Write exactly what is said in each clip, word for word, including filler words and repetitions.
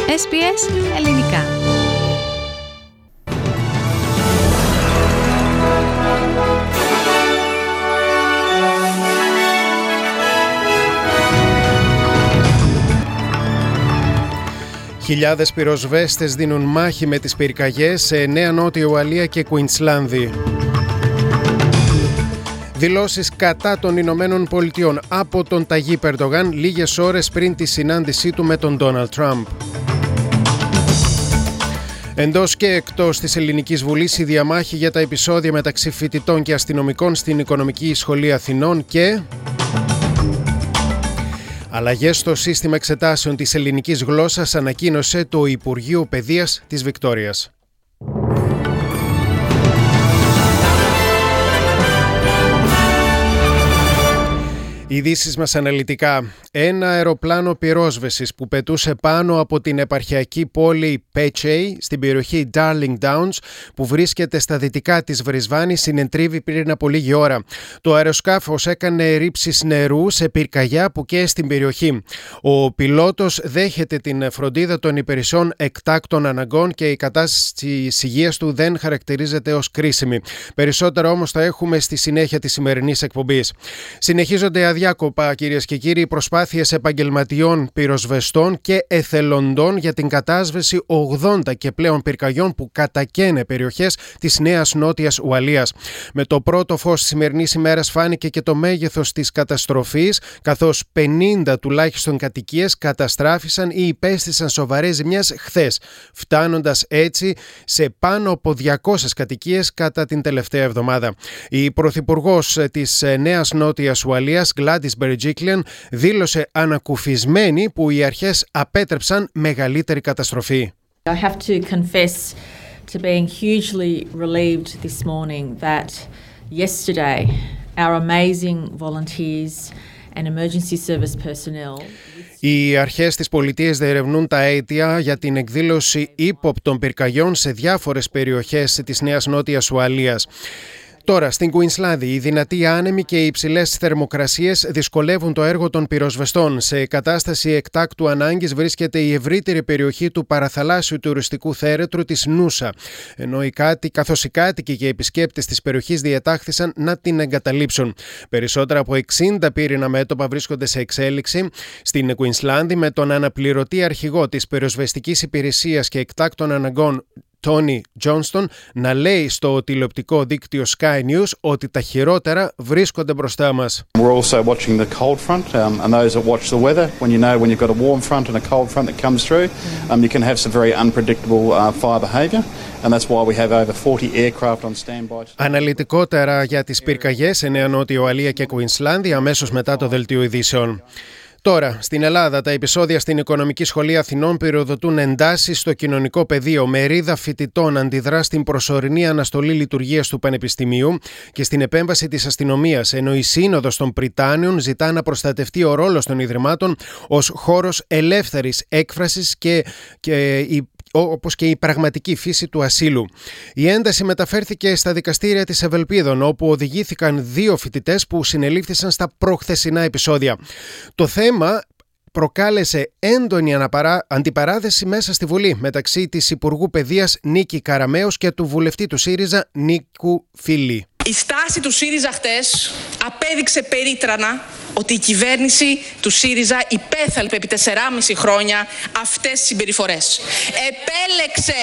Ες Μπι Ες Ελληνικά. Χιλιάδες πυροσβέστες δίνουν μάχη με τις πυρκαγιές σε Νέα Νότια Ουαλία και Κουινσλάνδη. Δηλώσεις κατά των Ηνωμένων Πολιτειών από τον Ταγίπ Ερντογάν λίγες ώρες πριν τη συνάντησή του με τον Ντόναλντ Τραμπ. Εντός και εκτός της Ελληνικής Βουλής η διαμάχη για τα επεισόδια μεταξύ φοιτητών και αστυνομικών στην Οικονομική Σχολή Αθηνών και... αλλαγές στο σύστημα εξετάσεων της ελληνικής γλώσσας ανακοίνωσε το Υπουργείο Παιδείας της Βικτόριας. Ειδήσεις μας αναλυτικά. Ένα αεροπλάνο πυρόσβεσης που πετούσε πάνω από την επαρχιακή πόλη Πέτσεϊ στην περιοχή Darling Downs που βρίσκεται στα δυτικά της Βρισβάνης συνετρίβη πριν από λίγη ώρα. Το αεροσκάφος έκανε ρήψεις νερού σε πυρκαγιά που καίει στην περιοχή. Ο πιλότος δέχεται την φροντίδα των υπηρεσιών εκτάκτων αναγκών και η κατάσταση της υγείας του δεν χαρακτηρίζεται ως κρίσιμη. Περισσότερα όμως θα έχουμε στη συνέχεια της σημερινής εκπομπής. Συνεχίζονται αδιάκοπα, κυρίες και κύριοι, προσπάθειες επαγγελματιών πυροσβεστών και εθελοντών για την κατάσβεση ογδόντα και πλέον πυρκαγιών που κατακαίνε περιοχές της Νέας Νότιας Ουαλίας. Με το πρώτο φως της σημερινής ημέρας φάνηκε και το μέγεθος της καταστροφής, καθώς πενήντα τουλάχιστον κατοικίες καταστράφησαν ή υπέστησαν σοβαρές ζημιές χθες, φτάνοντας έτσι σε πάνω από διακόσιες κατοικίες κατά την τελευταία εβδομάδα. Η Πρωθυπουργός της Νέας Νότιας Ουαλίας, Gladys Berejiklian, δήλωσε ανακουφισμένη που οι αρχές απέτρεψαν μεγαλύτερη καταστροφή. I have to confess to being hugely relieved this morning that yesterday our amazing volunteers and emergency service personnel. Οι αρχές της πολιτείας διερευνούν τα αίτια για την εκδήλωση ύποπτων πυρκαγιών σε διάφορες περιοχές της Νέας Νότιας Ουαλίας. Τώρα, στην Κουινσλάνδη, οι δυνατοί άνεμοι και οι υψηλές θερμοκρασίες δυσκολεύουν το έργο των πυροσβεστών. Σε κατάσταση εκτάκτου ανάγκης βρίσκεται η ευρύτερη περιοχή του παραθαλάσσιου τουριστικού θέρετρου της Νούσα, ενώ οι κάτοικοι, καθώς οι κάτοικοι και οι επισκέπτες της περιοχής διατάχθησαν να την εγκαταλείψουν. Περισσότερα από εξήντα πύρινα μέτωπα βρίσκονται σε εξέλιξη στην Κουινσλάνδη, με τον αναπληρωτή αρχηγό της πυροσβεστικής υπηρεσίας και εκτάκτων αναγκών Τόνι Τζόνστον να λέει στο τηλεοπτικό δίκτυο Sky News ότι τα χειρότερα βρίσκονται μπροστά μας. We're also watching the cold front, um, and those that watch the weather, when you know when you've got a warm front and a cold front that comes through, um, you can have some very unpredictable uh, fire behaviour, and that's why we have over forty aircraft on standby. Αναλυτικότερα για τις πυρκαγιές σε Νέα Νότια Ουαλία και Κουινσλάνδη αμέσως μετά το δελτίο ειδήσεων. Τώρα, στην Ελλάδα, τα επεισόδια στην Οικονομική Σχολή Αθηνών πυροδοτούν εντάσεις στο κοινωνικό πεδίο. Μερίδα φοιτητών αντιδρά στην προσωρινή αναστολή λειτουργίας του Πανεπιστημίου και στην επέμβαση της αστυνομίας, ενώ η Σύνοδος των Πριτάνιων ζητά να προστατευτεί ο ρόλος των Ιδρυμάτων ως χώρος ελεύθερης έκφρασης και, και η όπως και η πραγματική φύση του ασύλου. Η ένταση μεταφέρθηκε στα δικαστήρια της Ευελπίδων, όπου οδηγήθηκαν δύο φοιτητές που συνελήφθησαν στα προχθεσινά επεισόδια. Το θέμα προκάλεσε έντονη αναπαρά... αντιπαράθεση μέσα στη Βουλή μεταξύ της Υπουργού Παιδείας Νίκη Καραμέως και του βουλευτή του ΣΥΡΙΖΑ Νίκου Φίλη. Η στάση του ΣΥΡΙΖΑ χτες απέδειξε περίτρανα ότι η κυβέρνηση του ΣΥΡΙΖΑ υπέθαλπε επί τεσσεράμισι χρόνια αυτές τις συμπεριφορές. Επέλεξε,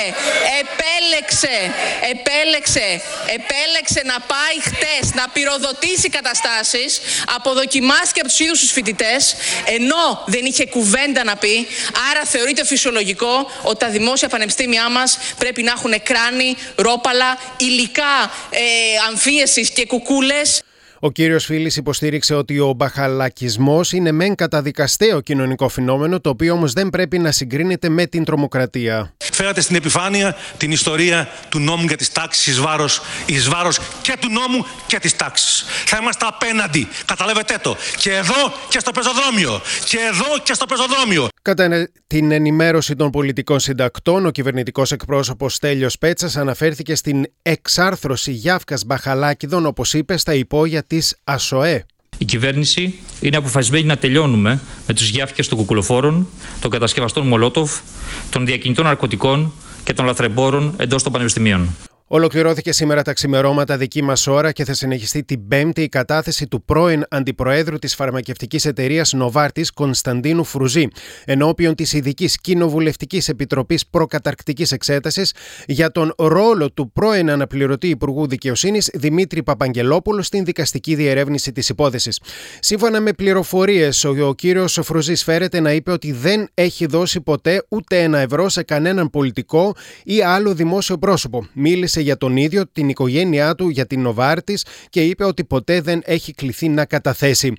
επέλεξε, επέλεξε, επέλεξε να πάει χτες να πυροδοτήσει καταστάσεις, αποδοκιμάστηκε από τους ίδιους τους φοιτητές, ενώ δεν είχε κουβέντα να πει. Άρα θεωρείται φυσιολογικό ότι τα δημόσια πανεπιστήμια μας πρέπει να έχουν κράνη, ρόπαλα, υλικά ε, αμφίεσης και κουκούλες. Ο κύριος Φίλης υποστήριξε ότι ο μπαχαλακισμός είναι μεν καταδικαστέο κοινωνικό φαινόμενο, το οποίο όμως δεν πρέπει να συγκρίνεται με την τρομοκρατία. Φέρατε στην επιφάνεια την ιστορία του νόμου για τις τάξεις εις βάρος, εις βάρος και του νόμου και της τάξης. Θα είμαστε απέναντι, καταλάβετε το, και εδώ και στο πεζοδρόμιο, και εδώ και στο πεζοδρόμιο. Κατά την ενημέρωση των πολιτικών συντακτών, ο κυβερνητικός εκπρόσωπος Στέλιος Πέτσας αναφέρθηκε στην εξάρθρωση Γιάφκας Μπαχαλάκηδων, όπως είπε, στα υπόγεια της ΑΣΟΕ. Η κυβέρνηση είναι αποφασισμένη να τελειώνουμε με τους γιάφκες των κουκουλοφόρων, των κατασκευαστών Μολότοφ, των διακινητών ναρκωτικών και των λαθρεμπόρων εντός των πανεπιστημίων. Ολοκληρώθηκε σήμερα τα ξημερώματα δική μας ώρα και θα συνεχιστεί την Πέμπτη η κατάθεση του πρώην Αντιπροέδρου της φαρμακευτικής εταιρείας Novartis, Κωνσταντίνου Φρουζή, ενώπιον της Ειδικής Κοινοβουλευτικής Επιτροπής Προκαταρκτικής Εξέτασης για τον ρόλο του πρώην Αναπληρωτή Υπουργού Δικαιοσύνης Δημήτρη Παπαγγελόπουλου στην δικαστική διερεύνηση της υπόθεσης. Σύμφωνα με πληροφορίες, ο, ο κύριος Φρουζής φέρεται να είπε ότι δεν έχει δώσει ποτέ ούτε ένα ευρώ σε κανέναν πολιτικό ή άλλο δημόσιο πρόσωπο. Μίλησε για τον ίδιο, την οικογένειά του, για την Novartis και είπε ότι ποτέ δεν έχει κληθεί να καταθέσει.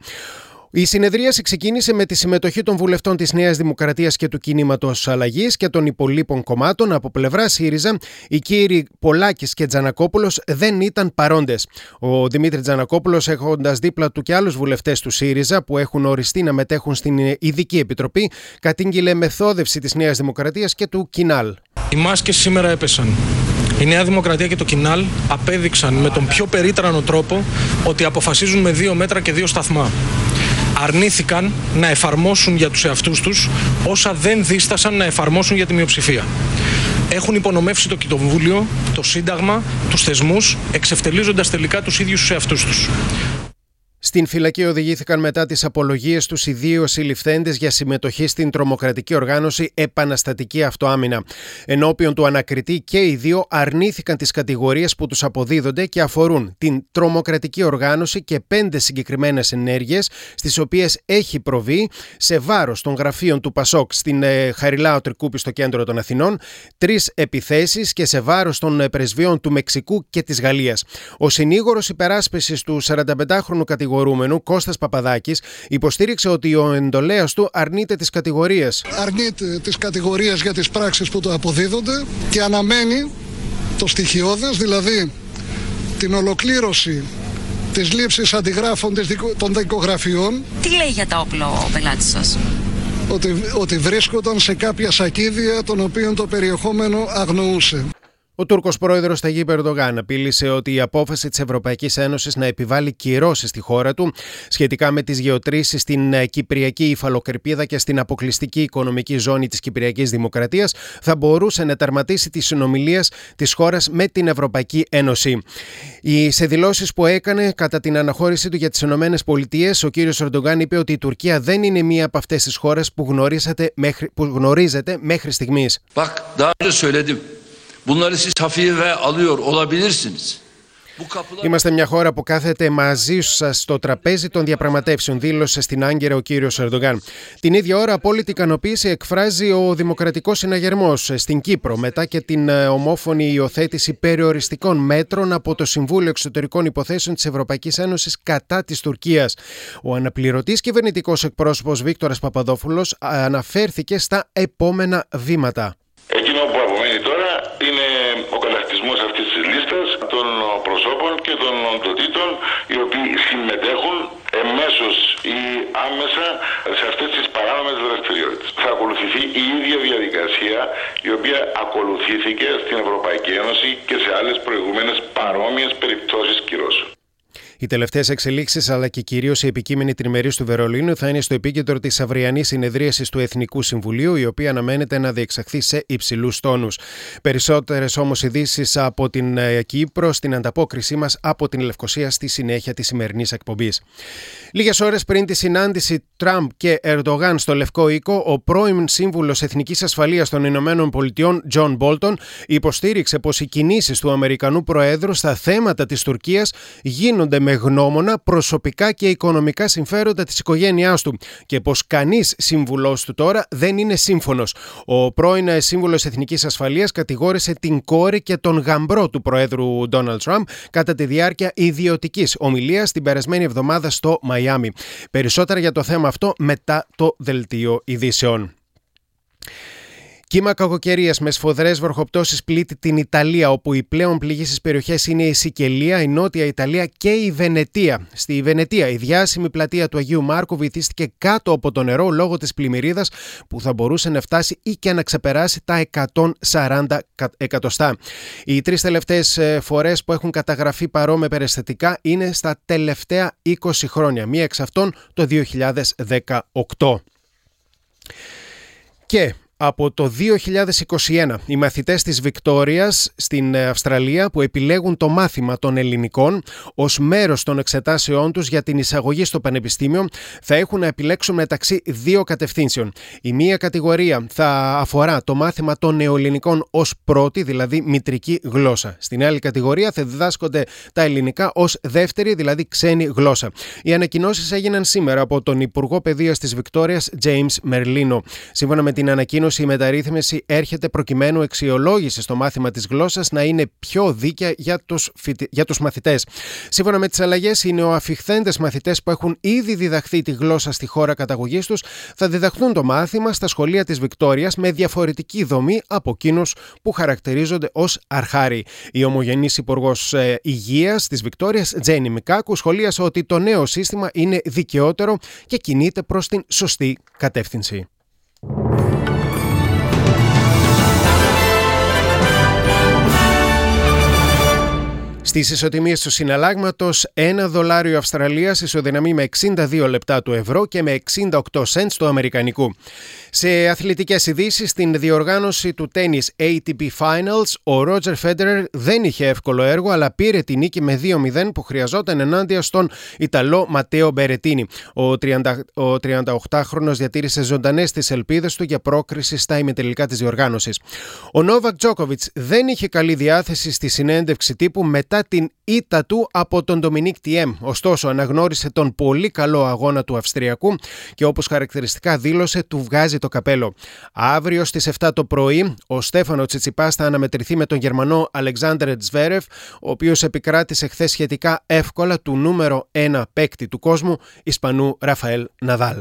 Η συνεδρίαση ξεκίνησε με τη συμμετοχή των βουλευτών της Νέας Δημοκρατίας και του Κινήματος Αλλαγής και των υπολείπων κομμάτων. Από πλευρά ΣΥΡΙΖΑ, οι κύριοι Πολάκης και Τζανακόπουλος δεν ήταν παρόντες. Ο Δημήτρης Τζανακόπουλος, έχοντας δίπλα του και άλλους βουλευτές του ΣΥΡΙΖΑ που έχουν οριστεί να μετέχουν στην Ειδική Επιτροπή, κατήγγειλε μεθόδευση της Νέας Δημοκρατίας και του Κινάλ. Οι μάσκες σήμερα έπεσαν. Η Νέα Δημοκρατία και το Κινάλ απέδειξαν με τον πιο περίτρανο τρόπο ότι αποφασίζουν με δύο μέτρα και δύο σταθμά. Αρνήθηκαν να εφαρμόσουν για τους εαυτούς τους όσα δεν δίστασαν να εφαρμόσουν για τη μειοψηφία. Έχουν υπονομεύσει το Κοινοβούλιο, το Σύνταγμα, τους θεσμούς, εξευτελίζοντας τελικά τους ίδιους τους εαυτούς τους. Στην φυλακή οδηγήθηκαν μετά τις απολογίες τους οι δύο συλληφθέντες για συμμετοχή στην τρομοκρατική οργάνωση Επαναστατική Αυτοάμυνα. Ενώπιον του ανακριτή και οι δύο αρνήθηκαν τις κατηγορίες που τους αποδίδονται και αφορούν την τρομοκρατική οργάνωση και πέντε συγκεκριμένες ενέργειες στις οποίες έχει προβεί σε βάρος των γραφείων του Πασόκ στην ε, Χαριλάου Τρικούπη στο κέντρο των Αθηνών, τρεις επιθέσεις και σε βάρος των ε, πρεσβειών του Μεξικού και της Γαλλίας. Ο συνήγορος υπεράσπισης του σαρανταπεντάχρονου κατηγορούμενου Κώστας Παπαδάκης υποστήριξε ότι ο εντολέας του αρνείται τις κατηγορίες. Αρνείται τις κατηγορίες για τις πράξεις που του αποδίδονται και αναμένει το στοιχειώδες, δηλαδή την ολοκλήρωση της λήψης αντιγράφων των δικογραφιών. Τι λέει για τα όπλα ο πελάτης σας? Ότι, ότι βρίσκονταν σε κάποια σακίδια των οποίων το περιεχόμενο αγνοούσε. Ο Τούρκος πρόεδρος Ταγίπ Ερντογάν απείλησε ότι η απόφαση της Ευρωπαϊκής Ένωσης να επιβάλλει κυρώσεις στη χώρα του σχετικά με τις γεωτρήσεις στην Κυπριακή Υφαλοκρηπίδα και στην αποκλειστική οικονομική ζώνη της Κυπριακής Δημοκρατίας θα μπορούσε να τερματίσει τις συνομιλίες της χώρας με την Ευρωπαϊκή Ένωση. Σε δηλώσεις που έκανε κατά την αναχώρησή του για τις Ηνωμένες Πολιτείες, ο κύριος Ερντογάν είπε ότι η Τουρκία δεν είναι μία από αυτές τις χώρες που, μέχρι, που γνωρίζετε μέχρι στιγμής. Είμαστε μια χώρα που κάθεται μαζί σας στο τραπέζι των διαπραγματεύσεων, δήλωσε στην Άγκυρα ο κύριος Ερντογάν. Την ίδια ώρα, απόλυτη ικανοποίηση εκφράζει ο Δημοκρατικός Συναγερμός στην Κύπρο μετά και την ομόφωνη υιοθέτηση περιοριστικών μέτρων από το Συμβούλιο Εξωτερικών Υποθέσεων της Ευρωπαϊκής Ένωσης κατά της Τουρκίας. Ο αναπληρωτής κυβερνητικός εκπρόσωπος Βίκτορας Παπαδόπουλος αναφέρθηκε στα επόμενα βήματα. Εκείνο που απομένει τώρα είναι ο κατακτισμός αυτής της λίστας των προσώπων και των οντοτήτων οι οποίοι συμμετέχουν εμέσως ή άμεσα σε αυτές τις παράνομες δραστηριότητες. Θα ακολουθηθεί η ίδια διαδικασία η οποία ακολουθήθηκε στην Ευρωπαϊκή Ένωση και σε άλλες προηγούμενες παρόμοιες περιπτώσεις κυρώσεων. Οι τελευταίες εξελίξεις αλλά και κυρίως η επικείμενη τριμερής του Βερολίνου θα είναι στο επίκεντρο της αυριανής συνεδρίασης του Εθνικού Συμβουλίου, η οποία αναμένεται να διεξαχθεί σε υψηλούς τόνους. Περισσότερες όμως ειδήσεις από την Κύπρο στην ανταπόκρισή μας από την Λευκοσία στη συνέχεια της σημερινής εκπομπής. Λίγες ώρες πριν τη συνάντηση Τραμπ και Ερντογάν στο Λευκό Οίκο, ο πρώην Σύμβουλος Εθνικής Ασφαλείας των Ηνωμένων Πολιτειών, Τζον Μπόλτον, υποστήριξε πως οι κινήσεις του Αμερικανού Προέδρου στα θέματα της Τουρκίας γίνονται με γνώμονα προσωπικά και οικονομικά συμφέροντα της οικογένειάς του και πως κανείς σύμβουλός του τώρα δεν είναι σύμφωνος. Ο πρώην Σύμβουλος Εθνικής Ασφαλείας κατηγόρησε την κόρη και τον γαμπρό του Προέδρου Ντόναλντ Τραμπ κατά τη διάρκεια ιδιωτικής ομιλίας την περασμένη εβδομάδα στο Μαϊάμι. Περισσότερα για το θέμα αυτό μετά το δελτίο ειδήσεων. Κύμα κακοκαιρίας με σφοδρές βροχοπτώσεις πλήττει την Ιταλία, όπου οι πλέον πληγήσεις περιοχές είναι η Σικελία, η Νότια Ιταλία και η Βενετία. Στη Βενετία, η διάσημη πλατεία του Αγίου Μάρκου βυθίστηκε κάτω από το νερό λόγω της πλημμυρίδας που θα μπορούσε να φτάσει ή και να ξεπεράσει τα εκατόν σαράντα εκατοστά. Οι τρεις τελευταίες φορές που έχουν καταγραφεί παρόμοια περιστατικά είναι στα τελευταία είκοσι χρόνια, μία εξ αυτών το δύο χιλιάδες δεκαοκτώ. Και από το δύο χιλιάδες είκοσι ένα, οι μαθητές της Βικτόριας στην Αυστραλία που επιλέγουν το μάθημα των ελληνικών ως μέρος των εξετάσεών τους για την εισαγωγή στο πανεπιστήμιο θα έχουν να επιλέξουν μεταξύ δύο κατευθύνσεων. Η μία κατηγορία θα αφορά το μάθημα των νεοελληνικών ως πρώτη, δηλαδή μητρική γλώσσα. Στην άλλη κατηγορία θα διδάσκονται τα ελληνικά ως δεύτερη, δηλαδή ξένη γλώσσα. Οι ανακοινώσεις έγιναν σήμερα από τον Υπουργό Παιδείας της Βικτόριας, James Merlino. Σύμφωνα με την ανακοίνωση, η μεταρρύθμιση έρχεται προκειμένου εξιολόγηση στο μάθημα της γλώσσας να είναι πιο δίκαια για τους, για τους μαθητές. Σύμφωνα με τις αλλαγές, οι νεοαφιχθέντες μαθητές που έχουν ήδη διδαχθεί τη γλώσσα στη χώρα καταγωγής τους θα διδαχθούν το μάθημα στα σχολεία της Βικτόριας με διαφορετική δομή από εκείνους που χαρακτηρίζονται ως αρχάριοι. Η ομογενής υπουργός ε, υγείας της Βικτόριας, Τζένι Μικάκου, σχολίασε ότι το νέο σύστημα είναι δικαιότερο και κινείται προς την σωστή κατεύθυνση. Στις ισοτιμίες του συναλλάγματος, ένα δολάριο Αυστραλίας ισοδυναμεί με εξήντα δύο λεπτά του ευρώ και με εξήντα οκτώ σεντς του αμερικανικού. Σε αθλητικές ειδήσεις, στην διοργάνωση του τένις έι τι πι Finals, ο Ρότζερ Φέντερερ δεν είχε εύκολο έργο, αλλά πήρε τη νίκη με δύο μηδέν που χρειαζόταν ενάντια στον Ιταλό Ματέο Μπερετίνι. Ο τριανταοκτάχρονος διατήρησε ζωντανές τις ελπίδες του για πρόκριση στα ημιτελικά της διοργάνωσης. Ο Νόβακ Τζόκοβιτς δεν είχε καλή διάθεση στη συνέντευξη τύπου μετά την ήττα του από τον Ντομινίκ Τιέμ. Ωστόσο, αναγνώρισε τον πολύ καλό αγώνα του Αυστριακού και όπως χαρακτηριστικά δήλωσε, του βγάζει το καπέλο. Αύριο στις επτά το πρωί, ο Στέφανο Τσιτσιπάς θα αναμετρηθεί με τον Γερμανό Αλεξάνδερ Τσβέρεφ, ο οποίος επικράτησε χθες σχετικά εύκολα του νούμερο ένα παίκτη του κόσμου, Ισπανού Ραφαέλ Ναδάλ.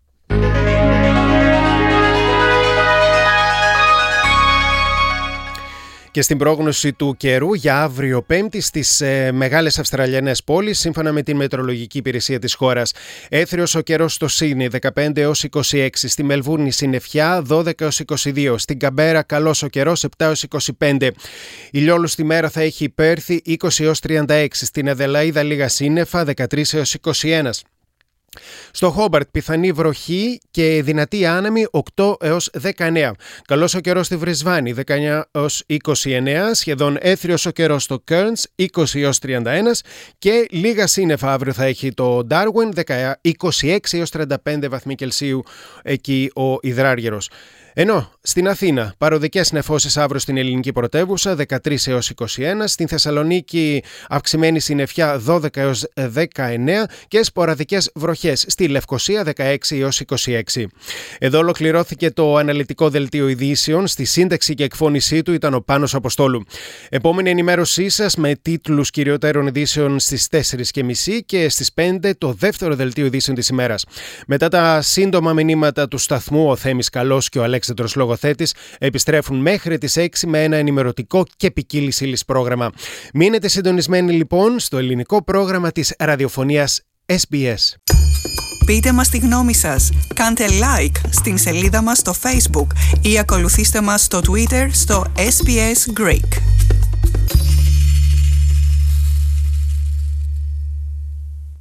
Και στην πρόγνωση του καιρού για αύριο Πέμπτη στις ε, μεγάλες Αυστραλιανές πόλεις, σύμφωνα με την μετεωρολογική υπηρεσία της χώρας. Έθριος ο καιρός στο Σίδνεϊ δεκαπέντε έως είκοσι έξι, στη Μελβούρνη συννεφιά δώδεκα έως είκοσι δύο, στην Καμπέρα καλός ο καιρός επτά έως είκοσι πέντε. Ηλιόλουστη μέρα θα έχει η Πέρθη είκοσι έως τριάντα έξι, στην Αδελαΐδα λίγα σύννεφα δεκατρείς έως είκοσι ένα. Στο Χόμπαρτ πιθανή βροχή και δυνατή άνεμη οκτώ έως δεκαεννέα. Καλός ο καιρός στη Βρισβάνη δεκαεννέα έως είκοσι εννέα. Σχεδόν έθριος ο καιρός στο Κέρνς είκοσι έως τριάντα ένα. Και λίγα σύννεφα αύριο θα έχει το Ντάρουιν είκοσι έξι έως τριάντα πέντε βαθμοί Κελσίου εκεί ο υδράργυρος. Ενώ στην Αθήνα παροδικές νεφώσεις αύριο στην ελληνική πρωτεύουσα δεκατρείς έως είκοσι ένα, στην Θεσσαλονίκη αυξημένη συννεφιά δώδεκα έως δεκαεννέα και σποραδικές βροχές στη Λευκοσία δεκαέξι έως είκοσι έξι. Εδώ ολοκληρώθηκε το αναλυτικό δελτίο ειδήσεων. Στη σύνταξη και εκφώνησή του ήταν ο Πάνος Αποστόλου. Επόμενη ενημέρωσή σας με τίτλους κυριωτέρων ειδήσεων στις τέσσερις και μισή και στις πέντε το δεύτερο δελτίο ειδήσεων της ημέρας. Μετά τα σύντομα μηνύματα του σταθμού, ο Θέμης Καλός και ο Αλέξανδρος Λογοθέτης επιστρέφουν μέχρι τις έξι με ένα ενημερωτικό και ποικίλης ύλης πρόγραμμα. Μείνετε συντονισμένοι λοιπόν στο ελληνικό πρόγραμμα της ραδιοφωνίας ες μπι ες. Πείτε μας τη γνώμη σας, κάντε like στην σελίδα μας στο Facebook ή ακολουθήστε μας στο Twitter στο ες μπι ες Greek.